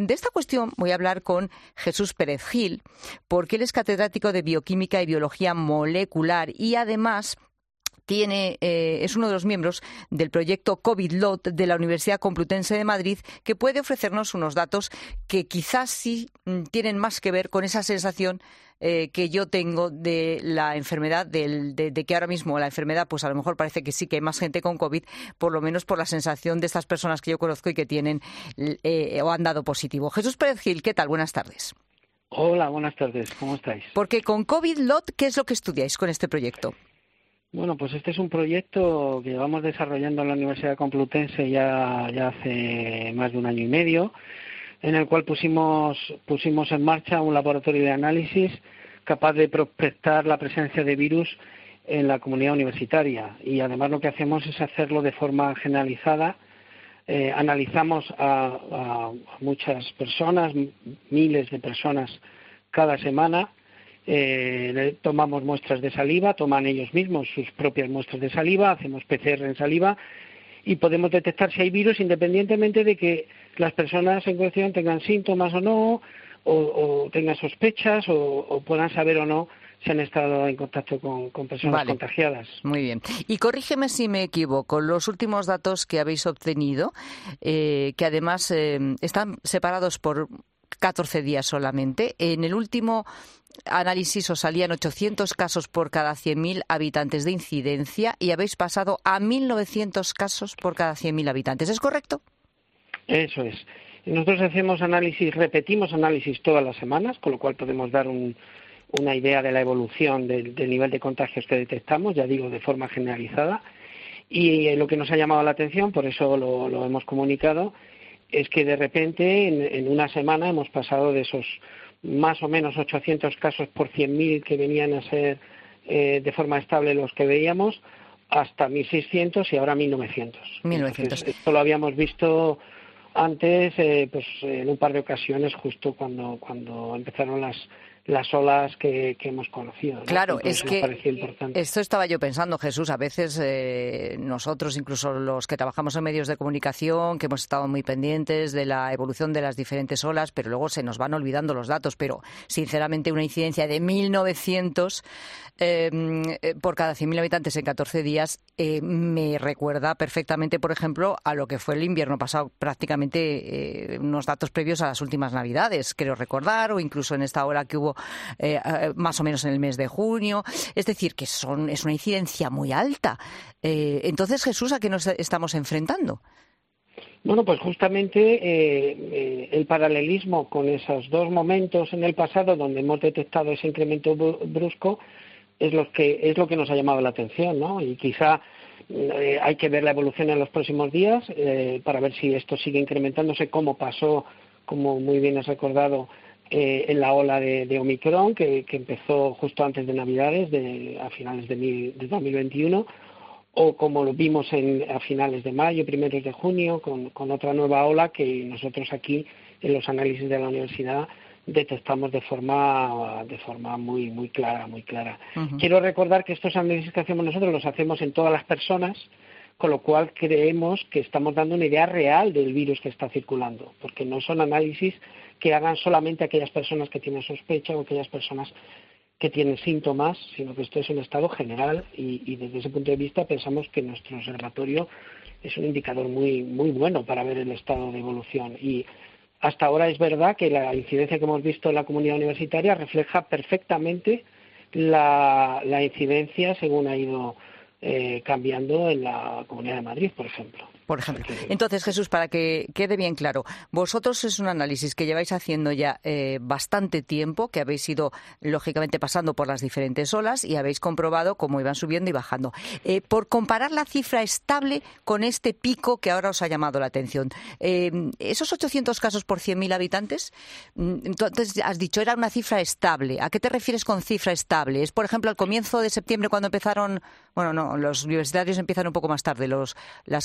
de esta cuestión voy a hablar con Jesús Pérez Gil, porque él es catedrático de Bioquímica y Biología Molecular y además es uno de los miembros del proyecto COVID-LOT de la Universidad Complutense de Madrid, que puede ofrecernos unos datos que quizás sí tienen más que ver con esa sensación que yo tengo de la enfermedad, de que ahora mismo la enfermedad, pues a lo mejor parece que sí que hay más gente con COVID, por lo menos por la sensación de estas personas que yo conozco y que tienen o han dado positivo. Jesús Pérez Gil, ¿qué tal? Buenas tardes. Hola, buenas tardes. ¿Cómo estáis? Porque con COVID-LOT, ¿qué es lo que estudiáis con este proyecto? Bueno, pues este es un proyecto que llevamos desarrollando en la Universidad Complutense ya hace más de 1 año y medio, en el cual pusimos en marcha un laboratorio de análisis capaz de prospectar la presencia de virus en la comunidad universitaria. Y además lo que hacemos es hacerlo de forma generalizada. Analizamos a muchas personas, miles de personas cada semana. Tomamos muestras de saliva, toman ellos mismos sus propias muestras de saliva, hacemos PCR en saliva y podemos detectar si hay virus independientemente de que las personas en cuestión tengan síntomas o no, o tengan sospechas o puedan saber o no si han estado en contacto con personas contagiadas. Muy bien. Y corrígeme si me equivoco, los últimos datos que habéis obtenido, que además están separados por 14 días solamente, en el último análisis os salían 800 casos por cada 100.000 habitantes de incidencia y habéis pasado a 1.900 casos por cada 100.000 habitantes. ¿Es correcto? Eso es. Nosotros repetimos análisis todas las semanas, con lo cual podemos dar una idea de la evolución del nivel de contagios que detectamos, ya digo, de forma generalizada. Y lo que nos ha llamado la atención, por eso lo hemos comunicado, es que de repente en 1 semana hemos pasado de esos más o menos 800 casos por 100.000 que venían a ser de forma estable los que veíamos, hasta 1.600 y ahora 1.900. 1.900. Entonces, esto lo habíamos visto antes, pues en un par de ocasiones, justo cuando empezaron las olas que hemos conocido, ¿no? Claro, entonces, es que parecía importante. Esto estaba yo pensando, Jesús, a veces nosotros, incluso los que trabajamos en medios de comunicación, que hemos estado muy pendientes de la evolución de las diferentes olas, pero luego se nos van olvidando los datos, pero sinceramente una incidencia de 1.900 por cada 100.000 habitantes en 14 días me recuerda perfectamente, por ejemplo, a lo que fue el invierno pasado, prácticamente unos datos previos a las últimas Navidades, creo recordar, o incluso en esta hora que hubo más o menos en el mes de junio. Es decir, que es una incidencia muy alta. Entonces, Jesús, ¿a qué nos estamos enfrentando? Bueno, pues justamente el paralelismo con esos 2 momentos en el pasado donde hemos detectado ese incremento brusco es lo que nos ha llamado la atención, ¿no? Y quizá hay que ver la evolución en los próximos días para ver si esto sigue incrementándose, como pasó, como muy bien has recordado, en la ola de Omicron, que empezó justo antes de Navidades, a finales de 2021, o como lo vimos a finales de mayo, primeros de junio, con otra nueva ola que nosotros aquí, en los análisis de la universidad, detectamos de forma muy muy clara, muy clara. Uh-huh. Quiero recordar que estos análisis que hacemos nosotros los hacemos en todas las personas, con lo cual creemos que estamos dando una idea real del virus que está circulando, porque no son análisis que hagan solamente aquellas personas que tienen sospecha o aquellas personas que tienen síntomas, sino que esto es un estado general y desde ese punto de vista pensamos que nuestro observatorio es un indicador muy muy bueno para ver el estado de evolución. Y hasta ahora es verdad que la incidencia que hemos visto en la comunidad universitaria refleja perfectamente la incidencia según ha ido cambiando en la Comunidad de Madrid, por ejemplo. Entonces, Jesús, para que quede bien claro, vosotros es un análisis que lleváis haciendo ya bastante tiempo, que habéis ido, lógicamente, pasando por las diferentes olas y habéis comprobado cómo iban subiendo y bajando. Por comparar la cifra estable con este pico que ahora os ha llamado la atención, esos 800 casos por 100.000 habitantes, entonces has dicho era una cifra estable. ¿A qué te refieres con cifra estable? ¿Es, por ejemplo, al comienzo de septiembre cuando empezaron, bueno, no, los universitarios empiezan un poco más tarde las clases, ¿no?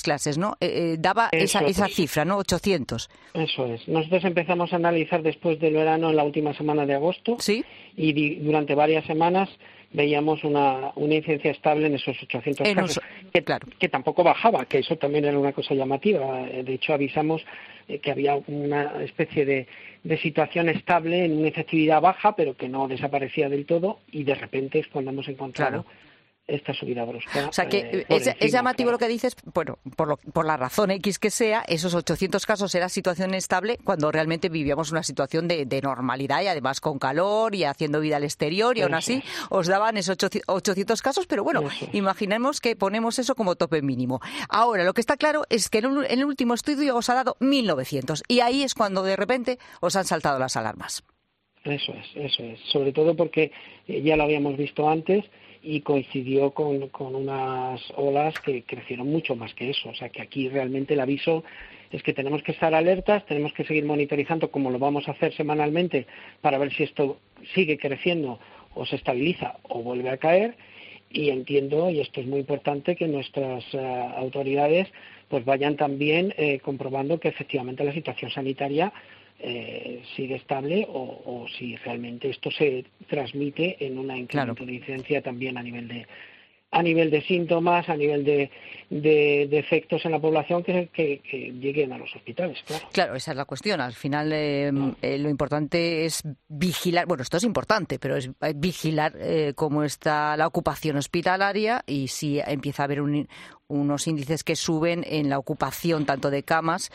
¿no? Daba esa cifra, ¿no? 800. Eso es. Nosotros empezamos a analizar después del verano en la última semana de agosto. Sí. Y durante varias semanas veíamos una incidencia estable en esos 800 casos, que tampoco bajaba, que eso también era una cosa llamativa. De hecho, avisamos que había una especie de situación estable en una efectividad baja, pero que no desaparecía del todo, y de repente es cuando hemos encontrado esta subida brusca. O sea, que es llamativo lo que dices, bueno, por la razón X que sea, esos 800 casos era situación estable cuando realmente vivíamos una situación de normalidad y además con calor y haciendo vida al exterior, y aún así os daban esos 800 casos, pero bueno, imaginemos que ponemos eso como tope mínimo. Ahora, lo que está claro es que en el último estudio os ha dado 1.900 y ahí es cuando de repente os han saltado las alarmas. Eso es. Sobre todo porque ya lo habíamos visto antes y coincidió con unas olas que crecieron mucho más que eso. O sea, que aquí realmente el aviso es que tenemos que estar alertas, tenemos que seguir monitorizando, como lo vamos a hacer semanalmente, para ver si esto sigue creciendo o se estabiliza o vuelve a caer. Y entiendo, y esto es muy importante, que nuestras autoridades pues vayan también comprobando que efectivamente la situación sanitaria sigue estable o si realmente esto se transmite en un incremento de incidencia también a nivel de síntomas, a nivel de efectos en la población que lleguen a los hospitales. Claro, esa es la cuestión. Al final lo importante es vigilar, bueno, esto es importante, pero es vigilar cómo está la ocupación hospitalaria y si empieza a haber unos índices que suben en la ocupación tanto de camas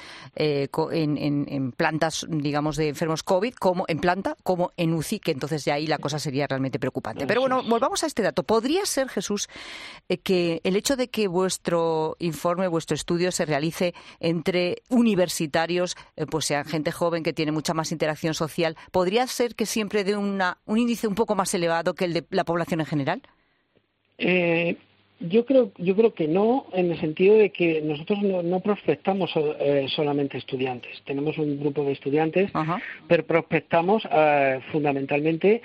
en plantas, digamos, de enfermos COVID, como en planta, como en UCI, que entonces ya ahí la cosa sería realmente preocupante. Pero bueno, volvamos a este dato. ¿Podría ser, Jesús, que el hecho de que vuestro informe, vuestro estudio se realice entre universitarios, pues sean gente joven que tiene mucha más interacción social, podría ser que siempre dé un índice un poco más elevado que el de la población en general? Yo creo que no, en el sentido de que nosotros no prospectamos solamente estudiantes. Tenemos un grupo de estudiantes, pero prospectamos fundamentalmente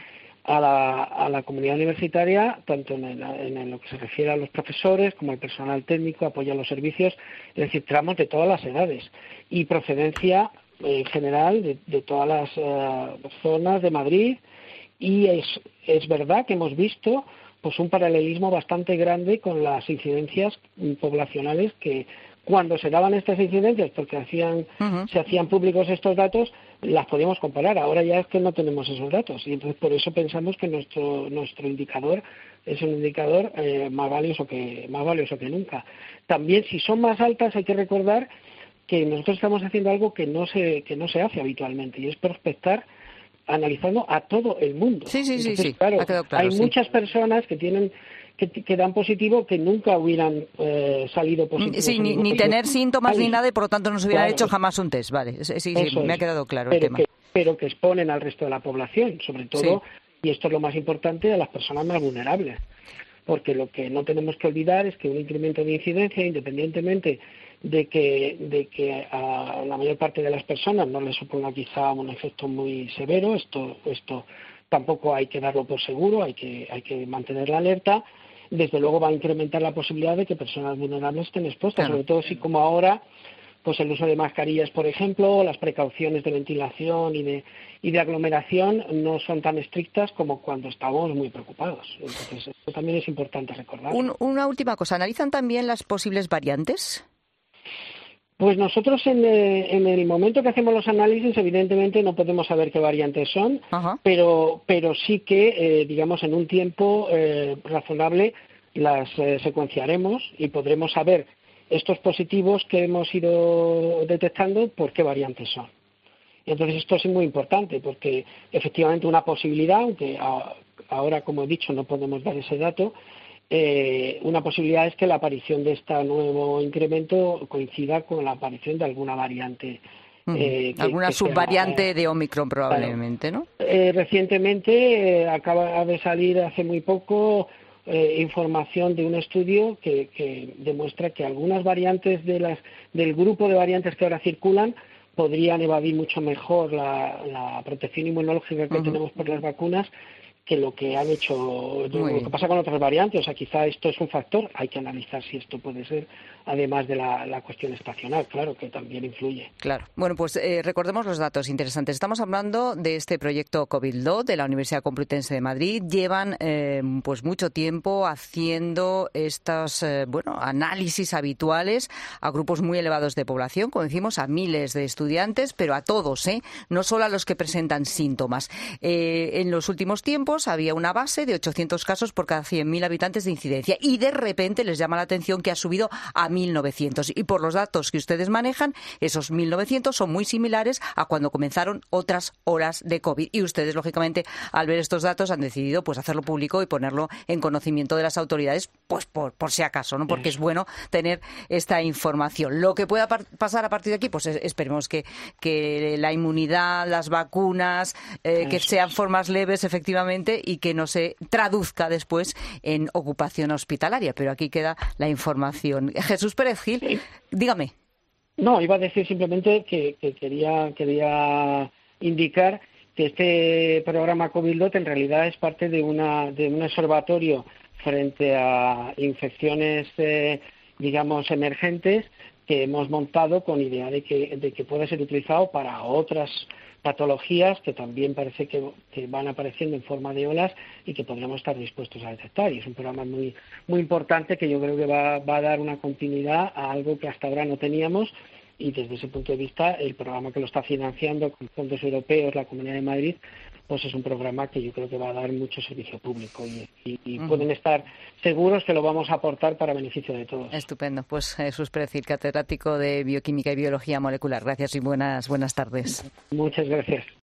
a la comunidad universitaria, tanto en lo que se refiere a los profesores como al personal técnico, apoyo a los servicios, es decir, tramos de todas las edades y procedencia en general de todas las zonas de Madrid. Y es verdad que hemos visto pues un paralelismo bastante grande con las incidencias poblacionales que cuando se daban estas incidencias, porque se hacían públicos estos datos, las podíamos comparar. Ahora ya es que no tenemos esos datos y entonces por eso pensamos que nuestro indicador es un indicador más valioso que nunca. También, si son más altas, hay que recordar que nosotros estamos haciendo algo que no se hace habitualmente, y es prospectar analizando a todo el mundo. Sí. Claro, Ha quedado claro, hay muchas personas que dan positivo que nunca hubieran salido positivos. Sí, ni tener síntomas ni nada, y por lo tanto no se hubieran hecho jamás un test. Vale, sí, me ha quedado claro el tema. Pero que exponen al resto de la población, sobre todo, y esto es lo más importante, a las personas más vulnerables. Porque lo que no tenemos que olvidar es que un incremento de incidencia, independientemente de que a la mayor parte de las personas no les suponga quizá un efecto muy severo, esto tampoco hay que darlo por seguro, hay que mantener la alerta. Desde luego va a incrementar la posibilidad de que personas vulnerables estén expuestas, sobre todo si, como ahora, pues el uso de mascarillas, por ejemplo, las precauciones de ventilación y de aglomeración no son tan estrictas como cuando estábamos muy preocupados. Entonces, esto también es importante recordar. Una última cosa, ¿analizan también las posibles variantes? Pues nosotros en el momento que hacemos los análisis, evidentemente no podemos saber qué variantes son, pero sí que, digamos, en un tiempo razonable las secuenciaremos y podremos saber estos positivos que hemos ido detectando por qué variantes son. Y entonces esto es muy importante porque efectivamente una posibilidad, aunque ahora, como he dicho, no podemos dar ese dato, una posibilidad es que la aparición de este nuevo incremento coincida con la aparición de alguna variante. Alguna subvariante de Omicron probablemente, claro. ¿no? Recientemente acaba de salir hace muy poco información de un estudio que demuestra que algunas variantes del grupo de variantes que ahora circulan podrían evadir mucho mejor la protección inmunológica que tenemos por las vacunas que lo que han hecho, lo que pasa con otras variantes. O sea, quizá esto es un factor, hay que analizar si esto puede ser, además de la cuestión estacional, claro, que también influye. Claro. Bueno, pues recordemos los datos interesantes. Estamos hablando de este proyecto COVID-2 de la Universidad Complutense de Madrid. Llevan pues mucho tiempo haciendo estos análisis habituales a grupos muy elevados de población, como decimos, a miles de estudiantes, pero a todos, no solo a los que presentan síntomas. En los últimos tiempos había una base de 800 casos por cada 100.000 habitantes de incidencia y de repente les llama la atención que ha subido a 1.900. Y por los datos que ustedes manejan, esos 1.900 son muy similares a cuando comenzaron otras olas de COVID. Y ustedes, lógicamente, al ver estos datos han decidido pues hacerlo público y ponerlo en conocimiento de las autoridades, pues por si acaso, ¿no? Porque es bueno tener esta información. Lo que pueda pasar a partir de aquí, pues esperemos que la inmunidad, las vacunas, que sean formas leves, efectivamente, y que no se traduzca después en ocupación hospitalaria. Pero aquí queda la información. Jesús Pérez Gil, dígame. No, iba a decir simplemente que quería indicar que este programa COVID-2 en realidad es parte de un observatorio frente a infecciones, digamos, emergentes, que hemos montado con idea de que pueda ser utilizado para otras patologías que también parece que van apareciendo en forma de olas y que podríamos estar dispuestos a detectar. Y es un programa muy muy importante que yo creo que va a dar una continuidad a algo que hasta ahora no teníamos, y desde ese punto de vista el programa que lo está financiando con fondos europeos, la Comunidad de Madrid, pues es un programa que yo creo que va a dar mucho servicio público y pueden estar seguros que lo vamos a aportar para beneficio de todos. Estupendo. Pues Jesús Pérez Gil, catedrático de Bioquímica y Biología Molecular. Gracias y buenas tardes. Muchas gracias.